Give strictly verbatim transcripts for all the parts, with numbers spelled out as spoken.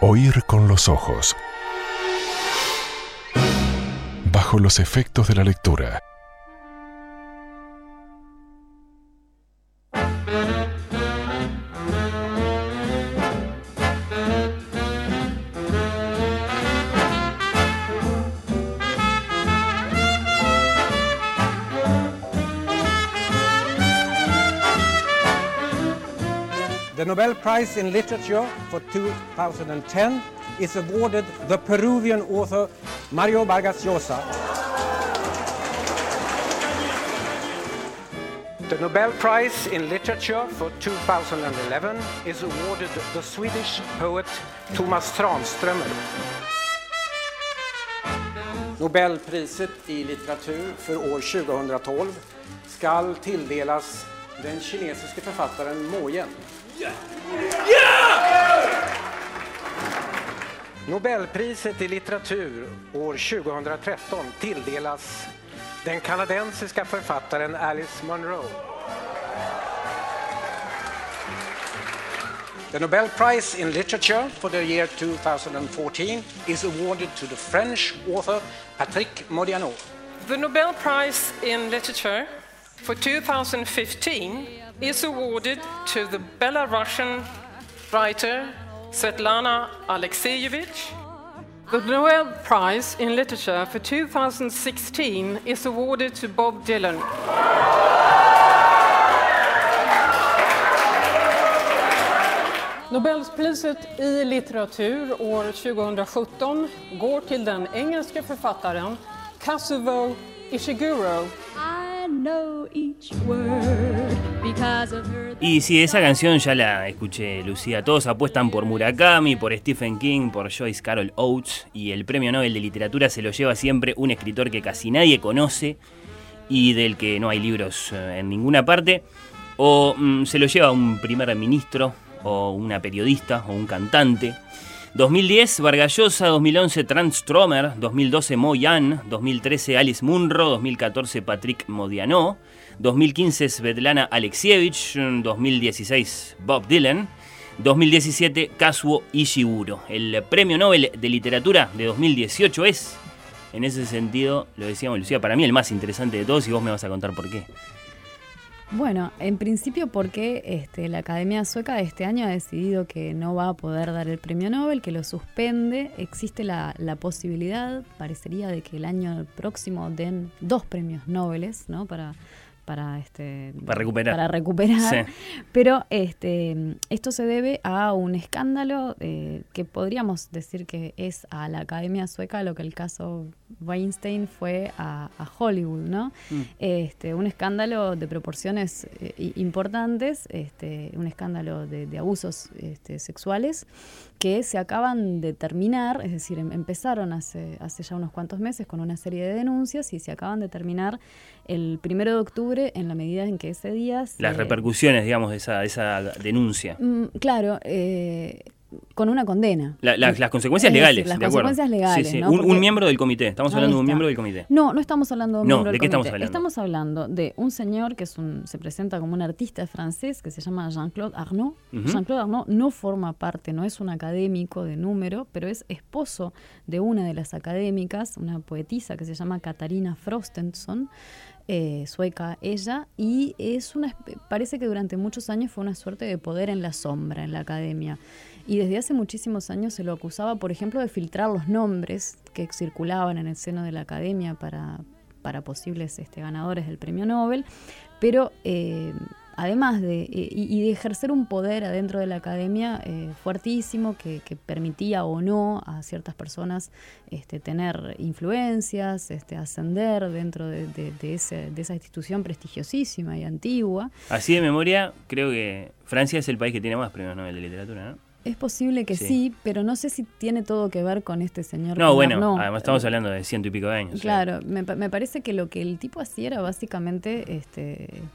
Oír con los ojos. Bajo los efectos de la lectura. The Nobel Prize in Literature for two thousand ten is awarded the Peruvian author Mario Vargas Llosa. The Nobel Prize in Literature for two thousand eleven is awarded the Swedish poet Tomas Tranströmer. Nobelpriset i litteratur för år tjugohundratolv skall tilldelas den kinesiske författaren Mo Yan. Yeah! Yeah! Nobelpriset i litteratur år tjugohundratretton tilldelas den kanadensiska författaren Alice Munro. The Nobel Prize in Literature for the year two thousand fourteen is awarded to the French author Patrick Modiano. The Nobel Prize in Literature for two thousand fifteen is awarded to the Belarusian writer Svetlana Alexievich. The Nobel Prize in Literature for two thousand sixteen is awarded to Bob Dylan. Nobelpriset i litteratur år tjugohundrasjutton går till den engelska författaren Kazuo Ishiguro. Y sí, esa canción ya la escuché, Lucía. Todos apuestan por Murakami, por Stephen King, por Joyce Carol Oates, y el premio Nobel de Literatura se lo lleva siempre un escritor que casi nadie conoce y del que no hay libros en ninguna parte, o mm, se lo lleva un primer ministro, o una periodista, o un cantante. dos mil diez, Vargas Llosa. Dos mil once, Tranströmer. Dos mil doce, Mo Yan. Dos mil trece, Alice Munro. Dos mil catorce, Patrick Modiano. dos mil quince, Svetlana Alexievich. dos mil dieciséis, Bob Dylan. dos mil diecisiete, Kazuo Ishiguro. El premio Nobel de Literatura de dos mil dieciocho es, en ese sentido, lo decíamos, Lucía, para mí el más interesante de todos, y vos me vas a contar por qué. Bueno, en principio porque este, la Academia Sueca este año ha decidido que no va a poder dar el premio Nobel, que lo suspende. Existe la, la posibilidad, parecería, de que el año próximo den dos premios Nobel, ¿no? Para, para, este, para recuperar. Para recuperar. Sí. Pero este, esto se debe a un escándalo eh, que podríamos decir que es a la Academia Sueca lo que el caso Weinstein fue a, a Hollywood, ¿no? Mm. Este, un escándalo de proporciones eh, importantes, este, un escándalo de, de abusos este, sexuales que se acaban de terminar, es decir, em, empezaron hace, hace ya unos cuantos meses con una serie de denuncias y se acaban de terminar el primero de octubre en la medida en que ese día... Se, Las repercusiones, digamos, de esa, de esa denuncia. Mm, claro, eh... con una condena. La, la, las consecuencias legales, decir, las de consecuencias acuerdo. legales, sí, sí. ¿no? Un, Porque, un miembro del comité. Estamos hablando de un miembro del comité. No, no estamos hablando de un no, miembro del ¿de qué comité. estamos hablando? Estamos hablando de un señor que es un, se presenta como un artista francés que se llama Jean-Claude Arnault. Uh-huh. Jean-Claude Arnault no forma parte, no es un académico de número, pero es esposo de una de las académicas, una poetisa que se llama Katarina Frostenson. Eh, sueca ella, y es una parece que durante muchos años fue una suerte de poder en la sombra en la academia, y desde hace muchísimos años se lo acusaba, por ejemplo, de filtrar los nombres que circulaban en el seno de la academia para, para posibles este, ganadores del premio Nobel, pero eh, además de, eh, y, y de ejercer un poder adentro de la academia eh, fuertísimo que, que permitía o no a ciertas personas este, tener influencias, este, ascender dentro de, de, de, ese, de esa institución prestigiosísima y antigua. Así de memoria, creo que Francia es el país que tiene más premios Nobel de literatura, ¿no? Es posible que sí. sí, pero no sé si tiene todo que ver con este señor. No, bueno, no. además estamos hablando de ciento y pico de años. Claro, me, me parece que lo que el tipo hacía era básicamente... este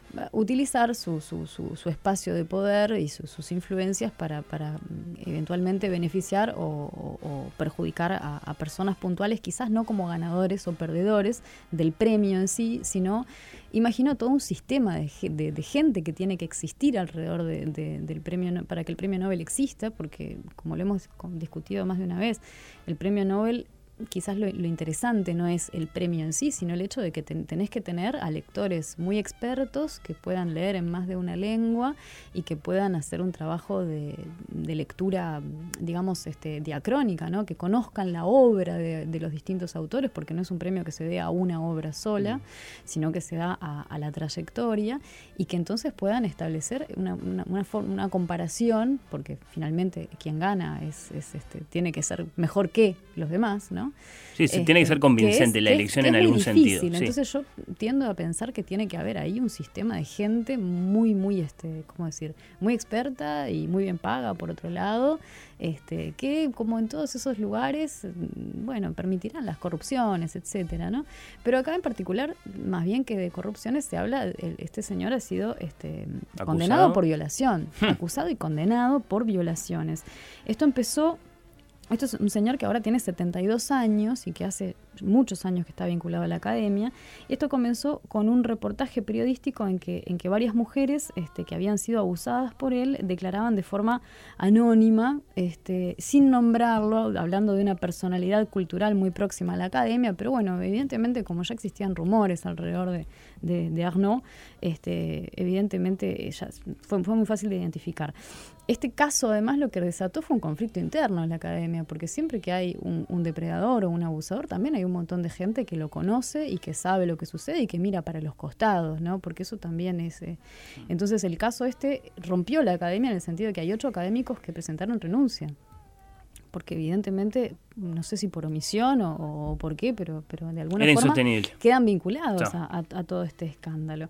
utilizar su, su, su, su espacio de poder y su, sus influencias para, para eventualmente beneficiar o, o, o perjudicar a, a personas puntuales, quizás no como ganadores o perdedores del premio en sí, sino imagino todo un sistema de, de, de gente que tiene que existir alrededor de, de, del premio para que el premio Nobel exista, porque como lo hemos discutido más de una vez, el premio Nobel, quizás lo, lo interesante no es el premio en sí, sino el hecho de que ten, tenés que tener a lectores muy expertos que puedan leer en más de una lengua y que puedan hacer un trabajo de, de lectura, digamos, este, diacrónica, ¿no? Que conozcan la obra de, de los distintos autores, porque no es un premio que se dé a una obra sola, mm. sino que se da a, a la trayectoria, y que entonces puedan establecer una, una, una, forma, una comparación, porque finalmente quien gana es, es este, tiene que ser mejor que los demás, ¿no? Sí, sí, este, tiene que ser convincente que es, la elección que es, que en algún difícil. sentido. Entonces sí. yo tiendo a pensar que tiene que haber ahí un sistema de gente muy, muy, este, ¿cómo decir? Muy experta y muy bien paga, por otro lado, este, que como en todos esos lugares, bueno, permitirán las corrupciones, etcétera, ¿no? Pero acá en particular, más bien que de corrupciones se habla, el, este señor ha sido este, condenado por violación, acusado y condenado por violaciones. Esto empezó... Esto es un señor que ahora tiene setenta y dos años y que hace muchos años que está vinculado a la academia. Esto comenzó con un reportaje periodístico en que, en que varias mujeres este, que habían sido abusadas por él declaraban de forma anónima, este, sin nombrarlo, hablando de una personalidad cultural muy próxima a la academia, pero bueno, evidentemente como ya existían rumores alrededor de, de, de Arnault, este, evidentemente ya fue, fue muy fácil de identificar. Este caso, además, lo que desató fue un conflicto interno en la academia, porque siempre que hay un, un depredador o un abusador, también hay un montón de gente que lo conoce y que sabe lo que sucede y que mira para los costados, ¿no? Porque eso también es... Eh. Entonces, el caso este rompió la academia en el sentido de que hay ocho académicos que presentaron renuncia. Porque evidentemente, no sé si por omisión o, o por qué, pero, pero de alguna Era forma insostenible. Quedan vinculados no. a, a, a todo este escándalo.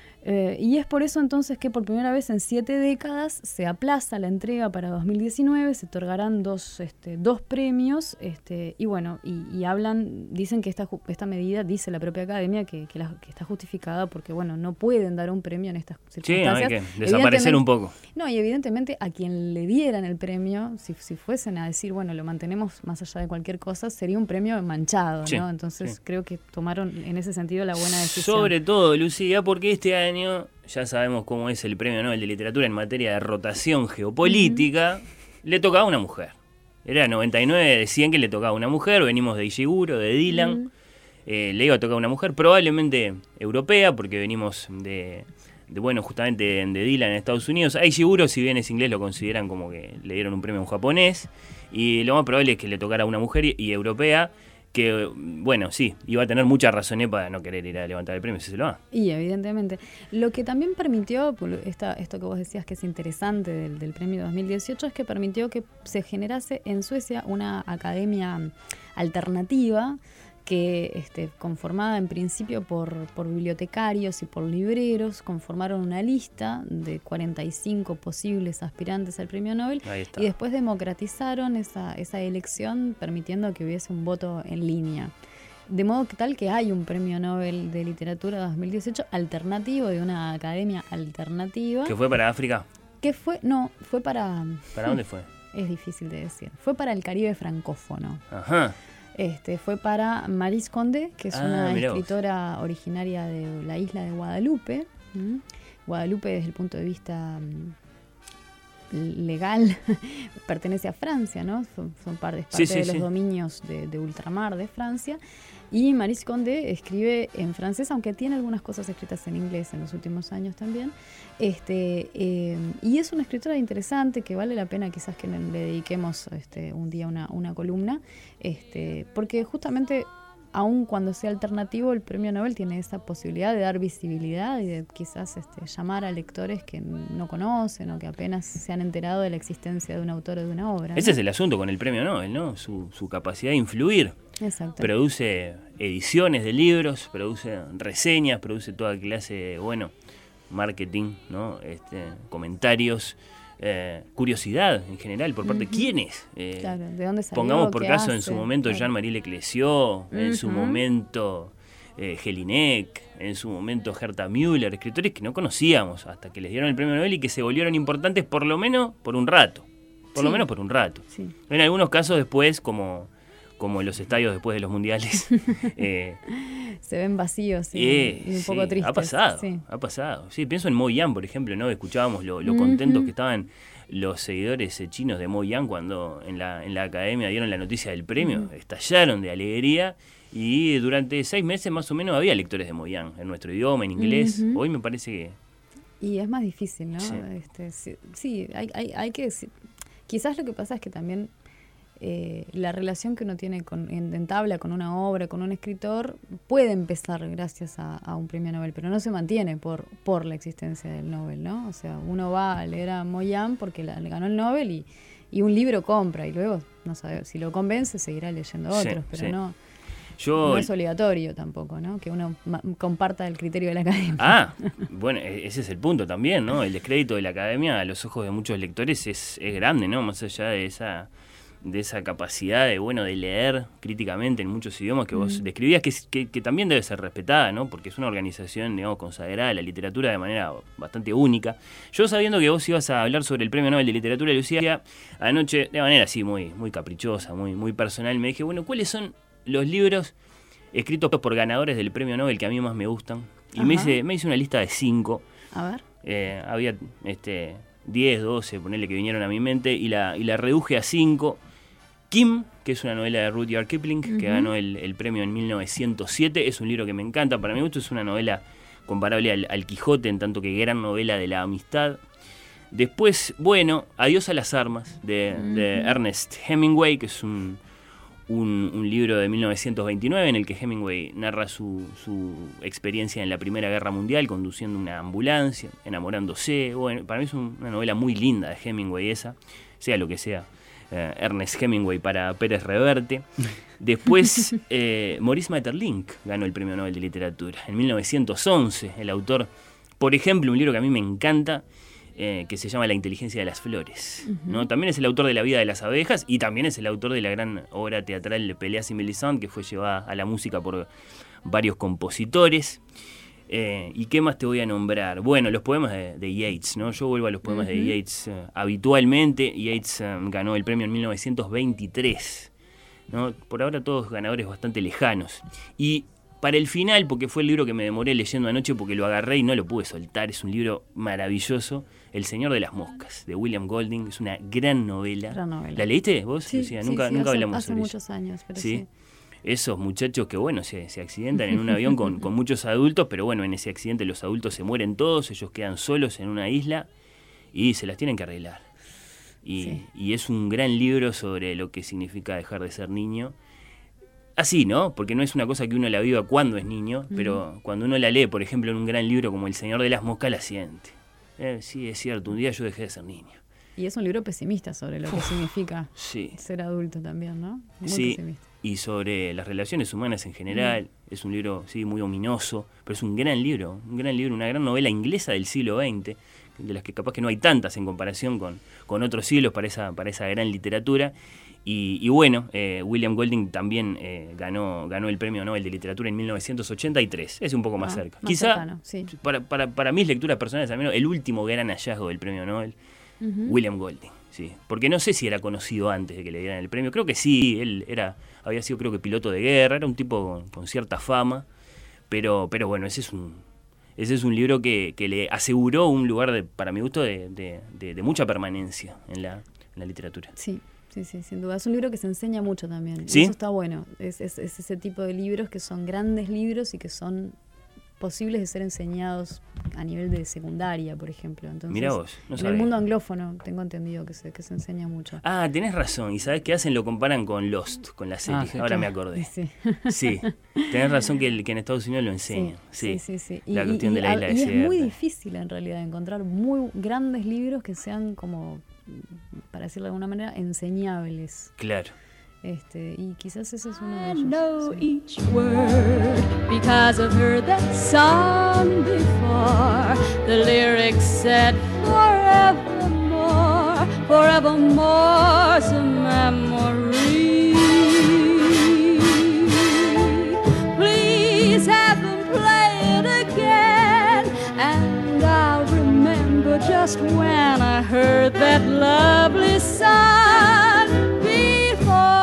Eh, y es por eso entonces que por primera vez en siete décadas se aplaza la entrega para dos mil diecinueve, se otorgarán dos, este, dos premios, este, y bueno, y, y hablan, dicen que esta, esta medida, dice la propia academia, que, que, la, que está justificada porque, bueno, no pueden dar un premio en estas circunstancias. Sí, hay que desaparecer un poco. No, y evidentemente a quien le dieran el premio, si, si fuesen a decir, bueno, lo mantenemos más allá de cualquier cosa, sería un premio manchado, sí, ¿no? Entonces sí. creo que tomaron en ese sentido la buena decisión. Sobre todo, Lucía, porque este año ya sabemos cómo es el Premio Nobel de Literatura en materia de rotación geopolítica, uh-huh. le tocaba a una mujer. Era noventa y nueve de cien que le tocaba a una mujer, venimos de Ishiguro, de Dylan, uh-huh. eh, le iba a tocar a una mujer, probablemente europea, porque venimos de, de bueno, justamente de, de Dylan en Estados Unidos. A Ishiguro, si bien es inglés, lo consideran como que le dieron un premio a un japonés, y lo más probable es que le tocara a una mujer y, y europea, que, bueno, sí, iba a tener mucha razón para no querer ir a levantar el premio si se lo da. Y evidentemente. Lo que también permitió, esta, esto que vos decías que es interesante del, del premio dos mil dieciocho, es que permitió que se generase en Suecia una academia alternativa que este, conformada en principio por, por bibliotecarios y por libreros, conformaron una lista de cuarenta y cinco posibles aspirantes al premio Nobel y después democratizaron esa, esa elección permitiendo que hubiese un voto en línea. De modo que tal que hay un premio Nobel de Literatura dos mil dieciocho alternativo, de una academia alternativa. ¿Que fue para África? Que fue, no, fue para... ¿Para dónde fue? Es difícil de decir. Fue para el Caribe francófono. Ajá. Este, fue para Maryse Condé, que es ah, una escritora vos. originaria de la isla de Guadalupe. ¿Mm? Guadalupe, desde el punto de vista um, legal, pertenece a Francia, ¿no? Son, son parte, parte sí, sí, de los sí. dominios de, de ultramar de Francia. Y Maryse Condé escribe en francés, aunque tiene algunas cosas escritas en inglés en los últimos años también. Este, eh, y es una escritora interesante que vale la pena quizás que le dediquemos este, un día una, una columna, este, porque justamente, aun cuando sea alternativo, el premio Nobel tiene esa posibilidad de dar visibilidad y de quizás este, llamar a lectores que no conocen o que apenas se han enterado de la existencia de un autor o de una obra, ¿no? Ese es el asunto con el premio Nobel, ¿no? Su, su capacidad de influir. Exacto. Produce ediciones de libros, produce reseñas, produce toda clase de, bueno, marketing, ¿no? Este, comentarios, eh, curiosidad en general, por parte uh-huh. de quiénes. Eh, claro, ¿de dónde salió? Pongamos por caso hace? en su momento claro. Jean-Marie Leclésio, uh-huh. en su momento eh, Jelinek, en su momento Herta Müller, escritores que no conocíamos hasta que les dieron el premio Nobel y que se volvieron importantes por lo menos por un rato. Por sí. lo menos por un rato. Sí. En algunos casos después, como, como los estadios después de los mundiales, eh, se ven vacíos y, eh, y un sí, poco tristes. Ha pasado, sí. ha pasado. Sí, pienso en Mo Yan, por ejemplo, ¿no? Escuchábamos lo, lo contentos uh-huh. que estaban los seguidores eh, chinos de Mo Yan cuando en la, en la academia dieron la noticia del premio, uh-huh. estallaron de alegría. Y durante seis meses más o menos había lectores de Mo Yan en nuestro idioma, en inglés. Uh-huh. Hoy me parece que... Y es más difícil, ¿no? Sí, este, sí, sí hay, hay, hay que... Sí. Quizás lo que pasa es que también eh, la relación que uno tiene con, en, en tabla con una obra, con un escritor, puede empezar gracias a, a un premio Nobel, pero no se mantiene por, por la existencia del Nobel, ¿no? O sea, uno va a leer a Mo Yan porque la, le ganó el Nobel y, y un libro compra y luego, no sabe, si lo convence seguirá leyendo otros, sí, pero sí. no... Yo, no es obligatorio tampoco, ¿no? Que uno ma- comparta el criterio de la academia. Ah, bueno, ese es el punto también, ¿no? El descrédito de la academia a los ojos de muchos lectores es, es grande, ¿no? Más allá de esa de esa capacidad de, bueno, de leer críticamente en muchos idiomas que vos mm. describías, que, que, que también debe ser respetada, ¿no? Porque es una organización, digamos, consagrada a la literatura de manera bastante única. Yo, sabiendo que vos ibas a hablar sobre el Premio Nobel de Literatura, Lucía, anoche, de manera así muy, muy caprichosa, muy, muy personal, me dije, bueno, ¿cuáles son los libros escritos por ganadores del premio Nobel que a mí más me gustan? Y me hice, me hice una lista de cinco. A ver. Eh, había este, diez, doce, ponele que vinieron a mi mente, y la, y la reduje a cinco. Kim, que es una novela de Rudyard Kipling, uh-huh. que ganó el, el premio en mil novecientos siete. Es un libro que me encanta. Para mi gusto es una novela comparable al, al Quijote, en tanto que gran novela de la amistad. Después, bueno, Adiós a las armas, de, uh-huh. de Ernest Hemingway, que es un... Un, un libro de mil novecientos veintinueve en el que Hemingway narra su, su experiencia en la Primera Guerra Mundial conduciendo una ambulancia, enamorándose. Bueno, para mí es un, una novela muy linda de Hemingway esa, sea lo que sea. Eh, Ernest Hemingway para Pérez Reverte. Después, eh, Maurice Maeterlinck ganó el Premio Nobel de Literatura en mil novecientos once. El autor, por ejemplo, un libro que a mí me encanta, Eh, que se llama La inteligencia de las flores, uh-huh. ¿no? También es el autor de La vida de las abejas y también es el autor de la gran obra teatral de Péléas y Mélisande, que fue llevada a la música por varios compositores. Eh, ¿Y qué más te voy a nombrar? Bueno, los poemas de, de Yeats, ¿no? Yo vuelvo a los poemas uh-huh. de Yeats eh, habitualmente. Yeats eh, ganó el premio en mil novecientos veintitrés, ¿no? Por ahora todos ganadores bastante lejanos. Y para el final, porque fue el libro que me demoré leyendo anoche porque lo agarré y no lo pude soltar, es un libro maravilloso, El Señor de las Moscas, de William Golding. Es una gran novela. Gran novela. ¿La leíste vos, sí, Lucía? Sí, nunca sí, nunca hace, hablamos hace sobre muchos eso. años, pero ¿Sí? sí. Esos muchachos que, bueno, se, se accidentan en un avión con, con muchos adultos, pero bueno, en ese accidente los adultos se mueren todos, ellos quedan solos en una isla y se las tienen que arreglar. Y, sí. y es un gran libro sobre lo que significa dejar de ser niño. Así, ¿no? Porque no es una cosa que uno la viva cuando es niño, uh-huh. pero cuando uno la lee, por ejemplo, en un gran libro como El Señor de las Moscas, la siente. Eh, sí, es cierto, un día yo dejé de ser niño. Y es un libro pesimista sobre lo que Uf, significa sí. ser adulto también, ¿no? Muy sí, pesimista. Y sobre las relaciones humanas en general. Uh-huh. Es un libro, sí, muy ominoso, pero es un gran libro, un gran libro, una gran novela inglesa del siglo veinte, de las que capaz que no hay tantas en comparación con, con otros siglos para esa, para esa gran literatura. Y, y bueno, eh, William Golding también eh, ganó, ganó el Premio Nobel de Literatura en mil novecientos ochenta y tres. Es un poco más ah, cerca. Más Quizá, cercano, sí. para, para, para mis lecturas personales, al menos, el último gran hallazgo del Premio Nobel, uh-huh. William Golding. Sí. Porque no sé si era conocido antes de que le dieran el premio. Creo que sí, él era había sido creo que piloto de guerra, era un tipo con, con cierta fama. Pero, pero bueno, ese es un... Ese es un libro que, que le aseguró un lugar, de, para mi gusto, de, de, de, de mucha permanencia en la, en la literatura. Sí, sí, sí, sin duda. Es un libro que se enseña mucho también. ¿Sí? Eso está bueno. Es, es, es ese tipo de libros que son grandes libros y que son posibles de ser enseñados a nivel de secundaria, por ejemplo. Entonces, mirá vos, no en sabía. el mundo anglófono tengo entendido que se, que se enseña mucho. Ah, tenés razón. ¿Y sabés qué hacen? Lo comparan con Lost, con la serie. Ah, sí, Ahora claro. me acordé. Sí. Sí, tenés razón que, el, que en Estados Unidos lo enseñan. Sí, Sí, sí, sí. sí. La y, cuestión y, de la isla y desierta. es muy difícil en realidad encontrar muy grandes libros que sean como, para decirlo de alguna manera, enseñables. Claro. Este, y quizás ese es uno de I ellos. know Sí. each word because I've heard that song before. The lyrics said forevermore, forevermore's a memory. Please have just when I heard that lovely song before.